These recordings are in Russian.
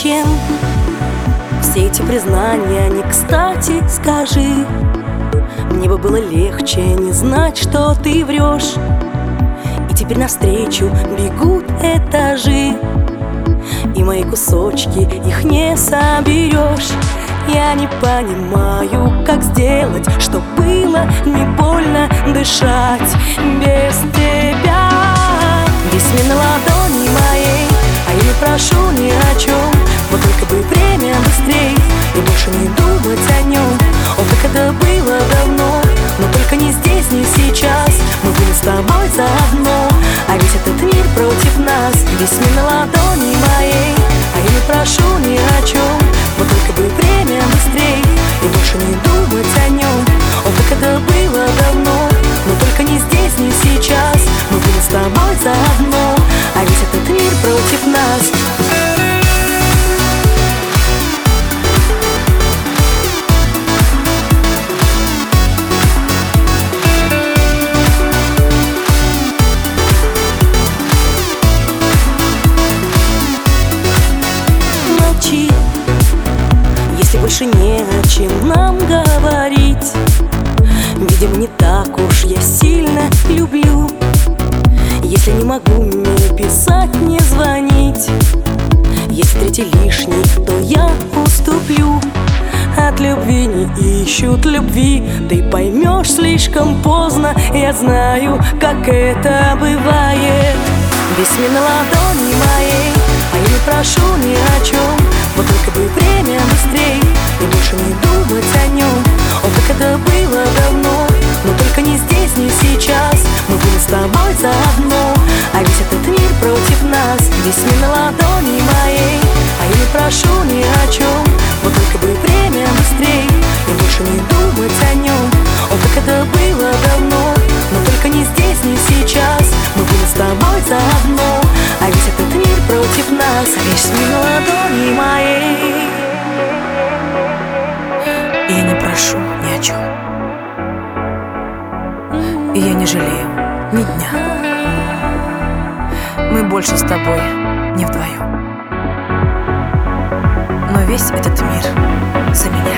Зачем все эти признания не кстати, скажи? Мне бы было легче не знать, что ты врешь. И теперь навстречу бегут этажи, и мои кусочки, их не соберешь. Я не понимаю, как сделать, чтоб было не больно дышать без тебя. Весь мир на ладони моей, а я не прошу ни о чем. Вот только бы время быстрей и больше не думать о нем. О, как это было давно, но только не здесь, не сейчас. Мы были с тобой заодно, а ведь этот мир против нас. Весь мир на ладони моей, а я не прошу ни о чем. Вот только бы время быстрей и больше не думать о нем. О, как это было давно, но только не здесь, не сейчас. Мы были с тобой заодно, а ведь этот мир против нас. Если больше не о чем нам говорить, видимо, не так уж я сильно люблю. Если не могу не писать, не звонить, если третий лишний, то я уступлю. От любви не ищут любви, ты поймешь слишком поздно. Я знаю, как это бывает. Весь мир на ладони моей, а я не прошу ни о чем. Вот только бы время быстрей и больше не думать о нем. О, как это было давно, но только не здесь, не сейчас. Мы были с тобой заодно, а ведь этот мир против нас. Весь мир на ладони моей, а я не прошу ни о чем. Вот только бы время быстрей и больше не думать о нем. О, как это было давно, но только не здесь, не сейчас. Мы были с тобой заодно, а ведь этот мир против нас. Весь мир на ладони моей, и я не прошу ни о чем, и я не жалею ни дня. Мы больше с тобой не вдвоем, но весь этот мир за меня.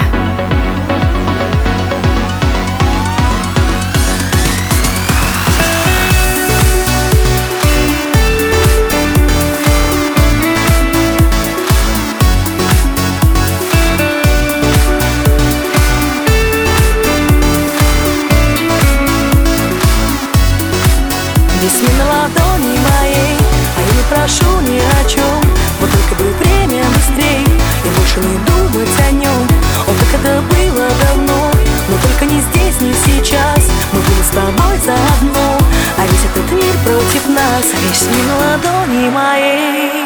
Весь мир на ладони моей, а я не прошу ни о чем. Вот только бы время быстрей и больше не думать о нем. О, как это было давно, но только не здесь, не сейчас. Мы были с тобой заодно, а ведь этот мир против нас. Весь мир на ладони моей.